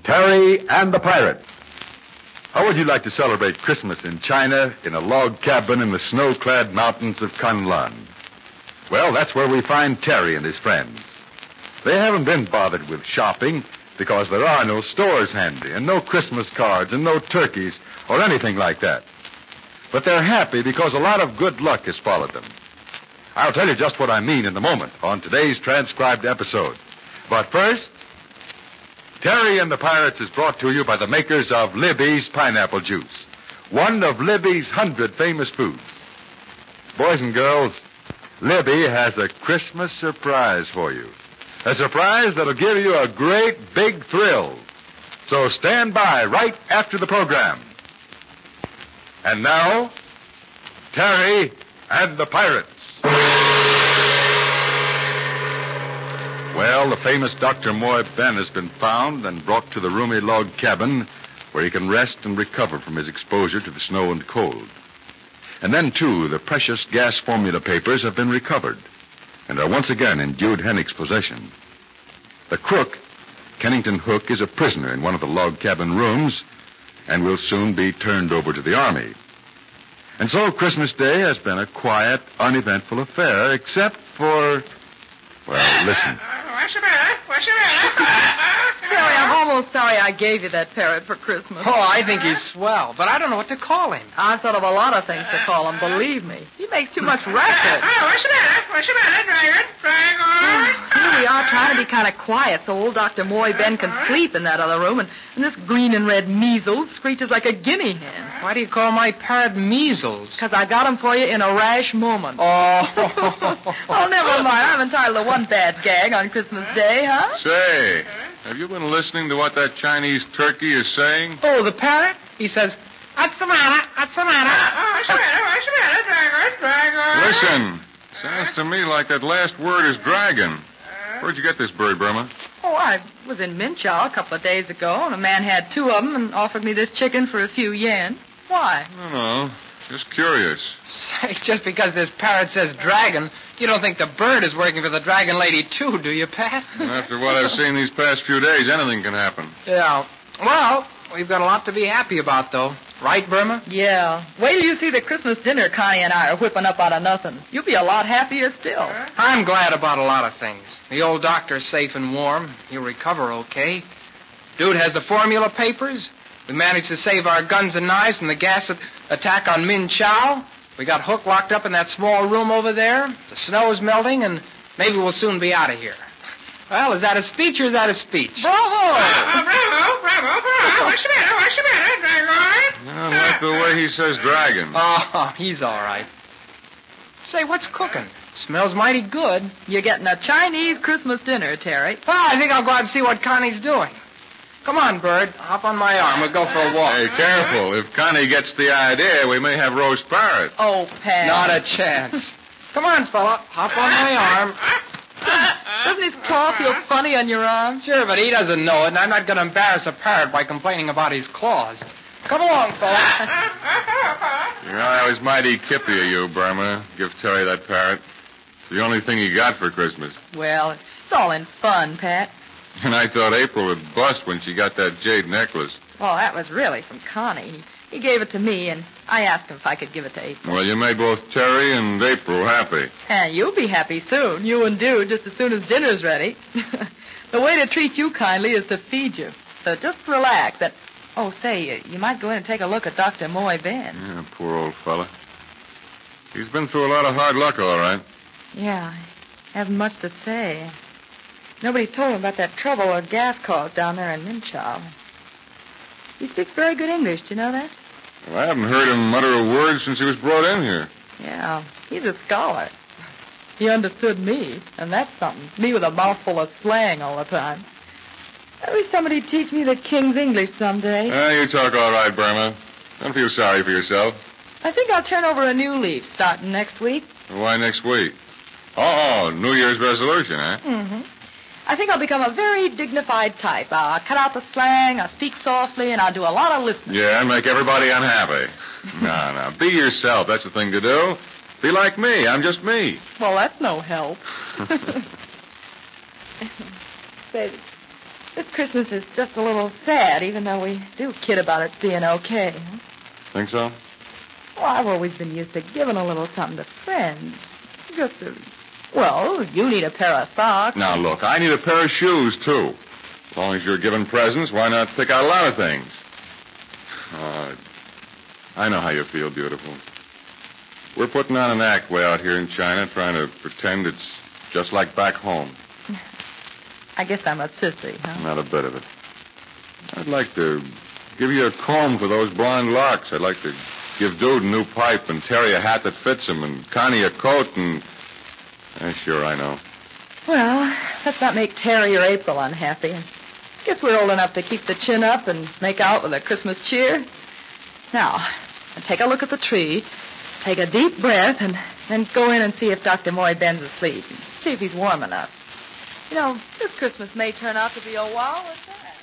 Terry and the Pirates. How would you like to celebrate Christmas in China in a log cabin in the snow-clad mountains of Kunlun? Well, that's where we find Terry and his friends. They haven't been bothered with shopping because there are no stores handy and no Christmas cards and no turkeys or anything like that. But they're happy because a lot of good luck has followed them. I'll tell you just what I mean in a moment on today's transcribed episode. But first, Terry and the Pirates is brought to you by the makers of Libby's Pineapple Juice, one of Libby's 100 famous foods. Boys and girls, Libby has a Christmas surprise for you. A surprise that'll give you a great big thrill. So stand by right after the program. And now, Terry and the Pirates. Well, the famous Dr. Moy Ben has been found and brought to the roomy log cabin where he can rest and recover from his exposure to the snow and cold. And then, too, the precious gas formula papers have been recovered and are once again in Jude Hennick's possession. The crook, Kennington Hook, is a prisoner in one of the log cabin rooms and will soon be turned over to the Army. And so Christmas Day has been a quiet, uneventful affair, except for... Well, listen. What's the matter? What's the matter? Terry, I'm almost sorry I gave you that parrot for Christmas. Oh, I think he's swell, but I don't know what to call him. I thought of a lot of things to call him, believe me. He makes too much racket. What's the matter? What's the matter, Dragon? Here we are trying to be kind of quiet so old Dr. Moy Ben can sleep in that other room, and this green and red measles screeches like a guinea hen. Why do you call my parrot Measles? Because I got him for you in a rash moment. Oh. Oh, never mind. I'm entitled to one bad gag on Christmas Day, huh? Say, have you been listening to what that Chinese turkey is saying? Oh, the parrot? He says, what's the matter? What's the matter? What's the matter? What's the matter, Dragon? Listen, sounds to me like that last word is dragon. Where'd you get this bird, Burma? Oh, I was in Minchow a couple of days ago, and a man had two of them and offered me this chicken for a few yen. Why? No, just curious. Say, just because this parrot says dragon, you don't think the bird is working for the dragon lady, too, do you, Pat? After what I've seen these past few days, anything can happen. Yeah. Well, we've got a lot to be happy about, though. Right, Burma? Yeah. Wait till you see the Christmas dinner Connie and I are whipping up out of nothing. You'll be a lot happier still. I'm glad about a lot of things. The old doctor's safe and warm. He'll recover okay. Dude has the formula papers. We managed to save our guns and knives from the gas attack on Min Chow. We got Hook locked up in that small room over there. The snow's melting, and maybe we'll soon be out of here. Well, is that a speech or is that a speech? Bravo! Bravo. What's the matter? What's the matter, Dragon? I don't like the way he says dragon. Oh, he's all right. Say, what's cooking? Smells mighty good. You're getting a Chinese Christmas dinner, Terry. Oh, I think I'll go out and see what Connie's doing. Come on, Bird. Hop on my arm. We'll go for a walk. Hey, careful. If Connie gets the idea, we may have roast parrot. Oh, Pat. Not a chance. Come on, fella. Hop on my arm. Doesn't his claw feel funny on your arm? Sure, but he doesn't know it, and I'm not going to embarrass a parrot by complaining about his claws. Come along, fella. You know, I was mighty kippy of you, Burma. Give Terry that parrot. It's the only thing he got for Christmas. Well, it's all in fun, Pat. And I thought April would bust when she got that jade necklace. Well, that was really from Connie. He gave it to me, and I asked him if I could give it to April. Well, you made both Terry and April happy. And you'll be happy soon, you and Dude, just as soon as dinner's ready. The way to treat you kindly is to feed you. So just relax. And, oh, say, you might go in and take a look at Dr. Moy Ben. Yeah, poor old fella. He's been through a lot of hard luck, all right. Yeah, I haven't much to say. Nobody's told him about that trouble or gas caused down there in Minchow. He speaks very good English, do you know that? Well, I haven't heard him utter a word since he was brought in here. Yeah, he's a scholar. He understood me, and that's something. Me with a mouthful of slang all the time. I wish somebody'd teach me the King's English someday. You talk all right, Burma. Don't feel sorry for yourself. I think I'll turn over a new leaf starting next week. Why next week? Oh, New Year's resolution, huh? Mm-hmm. I think I'll become a very dignified type. I'll cut out the slang, I'll speak softly, and I'll do a lot of listening. Yeah, and make everybody unhappy. No. Be yourself. That's the thing to do. Be like me. I'm just me. Well, that's no help. Say, This Christmas is just a little sad, even though we do kid about it being okay. Huh? Think so? Well, I've always been used to giving a little something to friends. Just to... Well, you need a pair of socks. Now, look, I need a pair of shoes, too. As long as you're giving presents, why not pick out a lot of things? I know how you feel, beautiful. We're putting on an act way out here in China, trying to pretend it's just like back home. I guess I'm a sissy, huh? Not a bit of it. I'd like to give you a comb for those blonde locks. I'd like to give Dude a new pipe and Terry a hat that fits him and Connie a coat and... sure, I know. Well, let's not make Terry or April unhappy. Guess we're old enough to keep the chin up and make out with a Christmas cheer. Now, take a look at the tree, take a deep breath, and then go in and see if Dr. Moy Ben's asleep. And see if he's warm enough. You know, this Christmas may turn out to be a wow at that.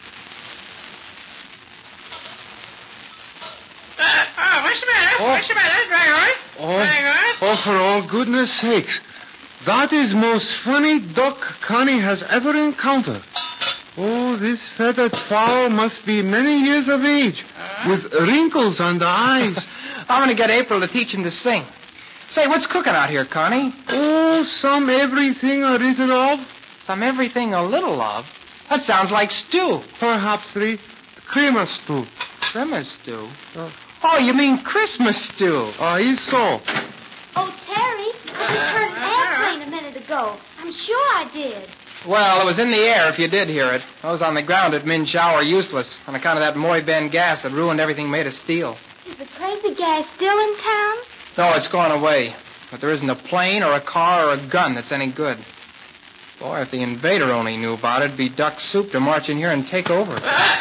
What's the matter? What's the matter, Dragon? For all goodness sakes. That is most funny duck Connie has ever encountered. Oh, this feathered fowl must be many years of age, with wrinkles on the eyes. I'm going to get April to teach him to sing. Say, what's cooking out here, Connie? Oh, some everything a little of. Some everything a little of? That sounds like stew. Perhaps creamer stew. Christmas stew? Oh, you mean Christmas stew? Is so. Oh, Terry, I just heard an airplane a minute ago. I'm sure I did. Well, it was in the air if you did hear it. Those on the ground at Minchow are useless on account of that Moy Ben gas that ruined everything made of steel. Is the crazy guy still in town? No, it's gone away. But there isn't a plane or a car or a gun that's any good. Boy, if the invader only knew about it, it'd be duck soup to march in here and take over.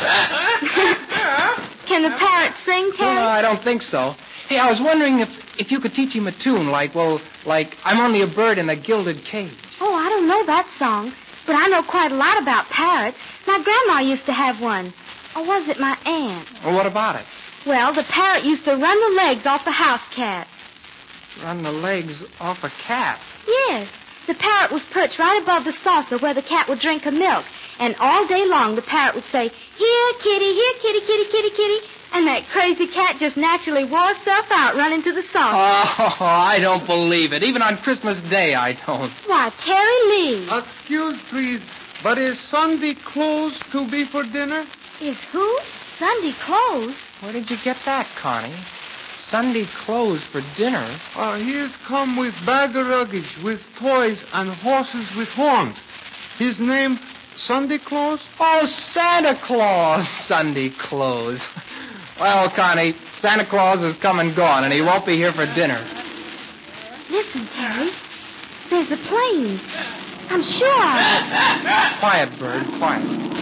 Can the parrot sing, Terry? No, I don't think so. Hey, I was wondering if you could teach him a tune like I'm Only a Bird in a Gilded Cage. Oh, I don't know that song, but I know quite a lot about parrots. My grandma used to have one. Or was it my aunt? Well, what about it? Well, the parrot used to run the legs off the house cat. Run the legs off a cat? Yes. The parrot was perched right above the saucer where the cat would drink her milk. And all day long the parrot would say, "Here, kitty, here, kitty, kitty, kitty, kitty." And that crazy cat just naturally wore itself out running to the saucer. Oh, I don't believe it. Even on Christmas Day, I don't. Why, Terry Lee. Excuse, please, but is Sunday clothes to be for dinner? Is who? Sunday clothes? Where did you get that, Connie? Sunday clothes for dinner? He has come with bag of luggage, with toys and horses with horns. His name, Sunday Claus? Oh, Santa Claus. Sunday clothes. Well, Connie, Santa Claus has come and gone, and he won't be here for dinner. Listen, Terry. There's a plane. I'm sure I... Quiet, Bird, quiet.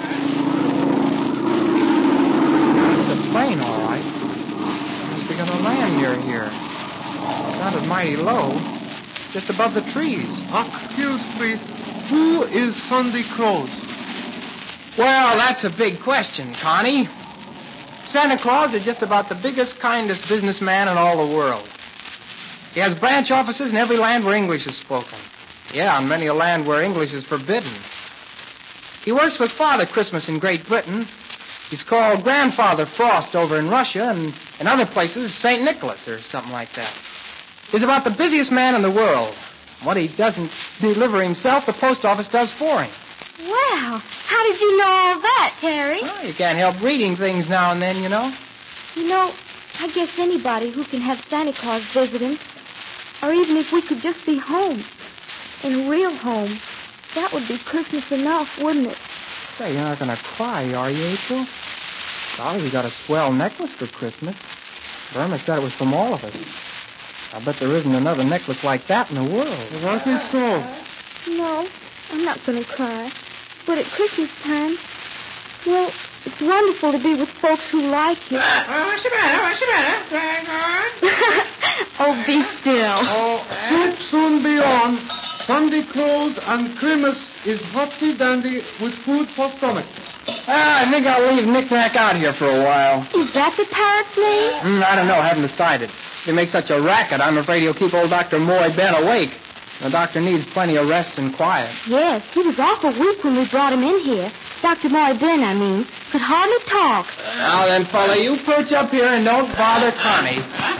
It's a plane, all right. Must be going to land near here. Sounded mighty low, just above the trees. Excuse, please. Who is Sunday Claus? Well, that's a big question, Connie. Santa Claus is just about the biggest, kindest businessman in all the world. He has branch offices in every land where English is spoken. Yeah, on many a land where English is forbidden. He works with Father Christmas in Great Britain. He's called Grandfather Frost over in Russia, and in other places, St. Nicholas or something like that. He's about the busiest man in the world. What he doesn't deliver himself, the post office does for him. Wow. How did you know all that, Terry? Well, you can't help reading things now and then, you know. You know, I guess anybody who can have Santa Claus visit him, or even if we could just be home, in a real home, that would be Christmas enough, wouldn't it? Say, you're not going to cry, are you, April? Golly, we got a swell necklace for Christmas. Burma said it was from all of us. I bet there isn't another necklace like that in the world. What is so? No, I'm not going to cry. But at Christmas time, well, it's wonderful to be with folks who like you. What's the matter? What's the matter, Dragon? Oh, be still. Soup soon be on. Sunday Claus and Christmas is hotty dandy with food for stomach. I think I'll leave Knick-Knack out here for a while. Is that the parrot's name? I don't know. I haven't decided. If he makes such a racket, I'm afraid he'll keep old Dr. Moy Ben awake. The doctor needs plenty of rest and quiet. Yes, he was awful weak when we brought him in here. Dr. Moy Ben, I mean, could hardly talk. Now then, fella, you perch up here and don't bother Connie.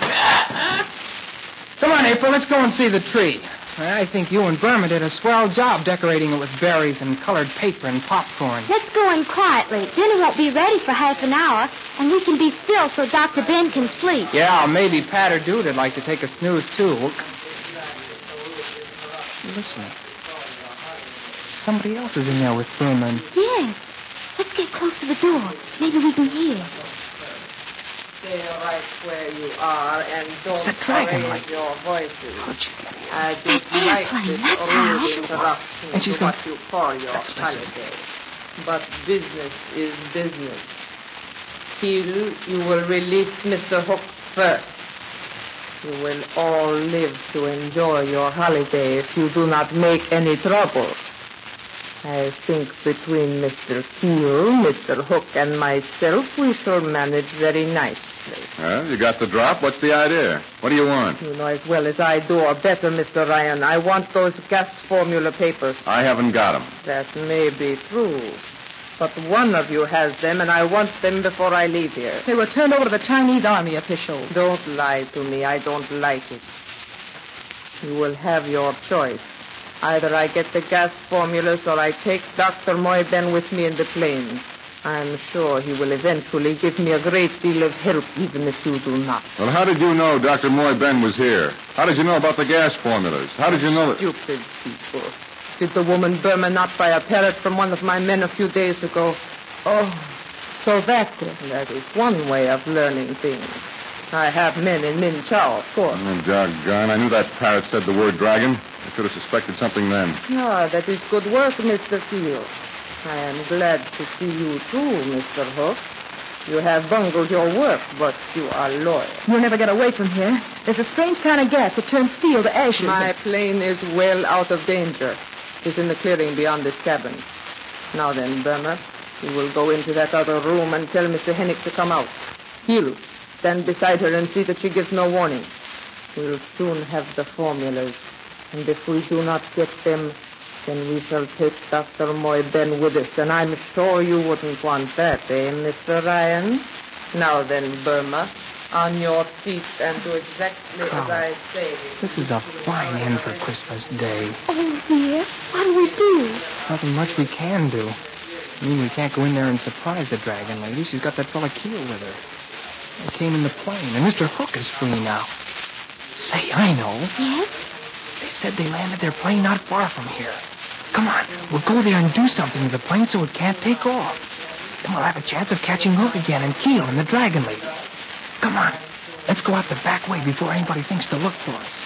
Come on, April, let's go and see the tree. I think you and Burma did a swell job decorating it with berries and colored paper and popcorn. Let's go in quietly. Dinner won't be ready for half an hour, and we can be still so Dr. Ben can sleep. Yeah, maybe Pat or Dude would like to take a snooze, too. Listen. Somebody else is in there with Burma. Yes. Let's get close to the door. Maybe we can hear. Stay right where you are and don't raise your voices. How'd she get here? I dislike this rude interruption And she's to what you call your holiday. But business is business. Hill, you will release Mr. Hook first. You will all live to enjoy your holiday if you do not make any trouble. I think between Mr. Keel, Mr. Hook, and myself, we shall manage very nicely. Well, you got the drop. What's the idea? What do you want? You know as well as I do, or better, Mr. Ryan. I want those gas formula papers. I haven't got them. That may be true. But one of you has them, and I want them before I leave here. They were turned over to the Chinese army officials. Don't lie to me. I don't like it. You will have your choice. Either I get the gas formulas or I take Dr. Moy Ben with me in the plane. I'm sure he will eventually give me a great deal of help, even if you do not. Well, how did you know Dr. Moy Ben was here? How did you know about the gas formulas? How did you know that... Stupid people. Did the woman Burma not buy a parrot from one of my men a few days ago? Oh, so that is one way of learning things. I have men in Min Chow, of course. Oh, doggone. I knew that parrot said the word dragon. I could have suspected something then. Ah, that is good work, Mr. Keel. I am glad to see you too, Mr. Hook. You have bungled your work, but you are loyal. You'll never get away from here. There's a strange kind of gas that turns steel to ashes. My plane is well out of danger. It's in the clearing beyond this cabin. Now then, Burma, you will go into that other room and tell Mr. Hennick to come out. He'll stand beside her and see that she gives no warning. We'll soon have the formulas. And if we do not get them, then we shall take Dr. Moy Ben with us. And I'm sure you wouldn't want that, eh, Mr. Ryan? Now then, Burma, on your feet and do exactly as I say. This is a fine end for Christmas Day. Oh, dear. What do we do? Nothing much we can do. I mean, we can't go in there and surprise the dragon lady. She's got that fella Keel with her. They came in the plane, and Mr. Hook is free now. Say, I know. Yes? They said they landed their plane not far from here. Come on, we'll go there and do something to the plane so it can't take off. Then we'll have a chance of catching Hook again and Keel and the dragon lady. Come on, let's go out the back way before anybody thinks to look for us.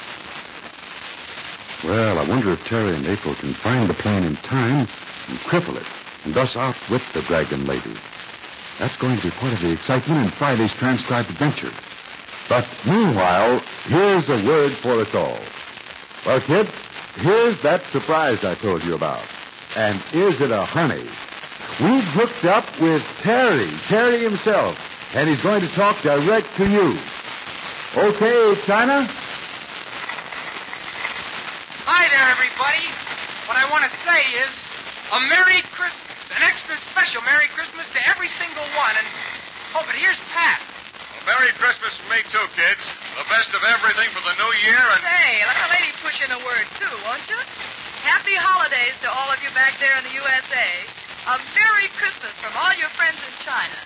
Well, I wonder if Terry and April can find the plane in time and cripple it, and thus outwit the dragon lady. That's going to be part of the excitement in Friday's transcribed adventure. But meanwhile, here's a word for us all. Well, kids, here's that surprise I told you about. And is it a honey? We've hooked up with Terry himself, and he's going to talk direct to you. Okay, China? Hi there, everybody. What I want to say is a Merry Christmas, an extra special Merry Christmas to every single one. And, oh, but here's Pat. Well, Merry Christmas from me, too, kids. The best of everything for the new year and... Say, let a lady push in a word, too, won't you? Happy holidays to all of you back there in the USA. A Merry Christmas from all your friends in China.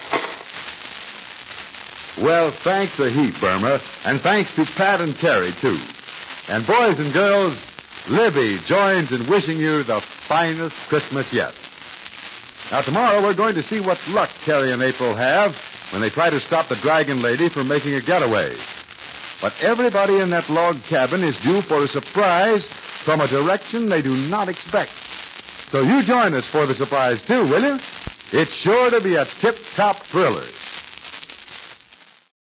Well, thanks a heap, Burma, and thanks to Pat and Terry, too. And boys and girls, Libby joins in wishing you the finest Christmas yet. Now, tomorrow we're going to see what luck Terry and April have when they try to stop the dragon lady from making a getaway. But everybody in that log cabin is due for a surprise from a direction they do not expect. So you join us for the surprise, too, will you? It's sure to be a tip-top thriller.